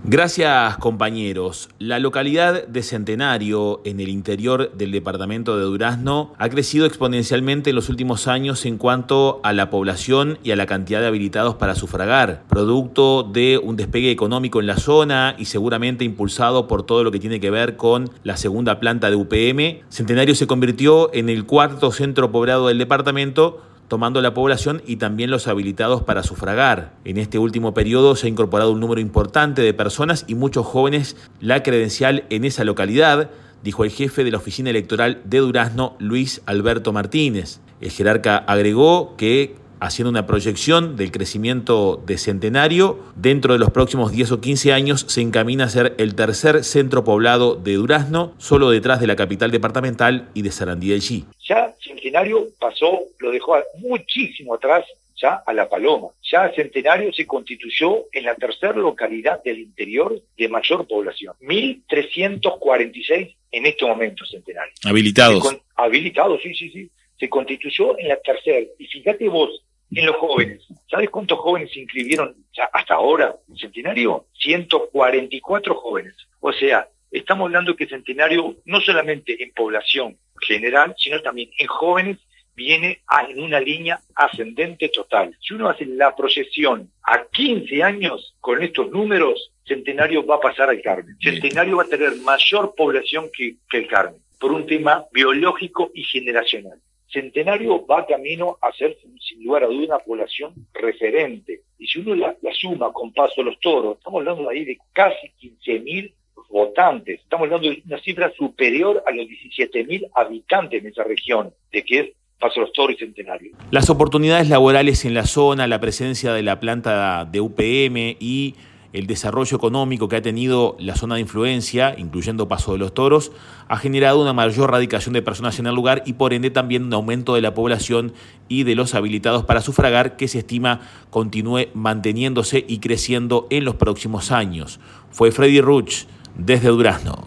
Gracias, compañeros. La localidad de Centenario, en el interior del departamento de Durazno, ha crecido exponencialmente en los últimos años en cuanto a la población y a la cantidad de habilitados para sufragar, producto de un despegue económico en la zona y seguramente impulsado por todo lo que tiene que ver con la segunda planta de UPM. Centenario se convirtió en el cuarto centro poblado del departamento, tomando la población y también los habilitados para sufragar. En este último periodo se ha incorporado un número importante de personas y muchos jóvenes la credencial en esa localidad, dijo el jefe de la oficina electoral de Durazno, Luis Alberto Martínez. El jerarca agregó que, haciendo una proyección del crecimiento de Centenario, dentro de los próximos 10 o 15 años se encamina a ser el tercer centro poblado de Durazno, solo detrás de la capital departamental y de Sarandí del Chi. Ya Centenario pasó, lo dejó muchísimo atrás, ya a La Paloma. Ya Centenario se constituyó en la tercera localidad del interior de mayor población. 1.346 en este momento Centenario. Habilitados. Habilitados, sí. Se constituyó en la tercera. Y fíjate vos, en los jóvenes, ¿sabes cuántos jóvenes se inscribieron ya hasta ahora en Centenario? 144 jóvenes. O sea, estamos hablando que Centenario, no solamente en población general, sino también en jóvenes, viene en una línea ascendente total. Si uno hace la proyección a 15 años con estos números, Centenario va a pasar al Carmen. Centenario va a tener mayor población que el Carmen, por un tema biológico y generacional. Centenario va camino a ser, sin lugar a duda, una población referente. Y si uno la suma con Paso de los Toros, estamos hablando ahí de casi 15.000 votantes. Estamos hablando de una cifra superior a los 17.000 habitantes en esa región, de que es Paso de los Toros y Centenario. Las oportunidades laborales en la zona, la presencia de la planta de UPM y el desarrollo económico que ha tenido la zona de influencia, incluyendo Paso de los Toros, ha generado una mayor radicación de personas en el lugar y por ende también un aumento de la población y de los habilitados para sufragar, que se estima continúe manteniéndose y creciendo en los próximos años. Fue Freddy Ruch desde Durazno.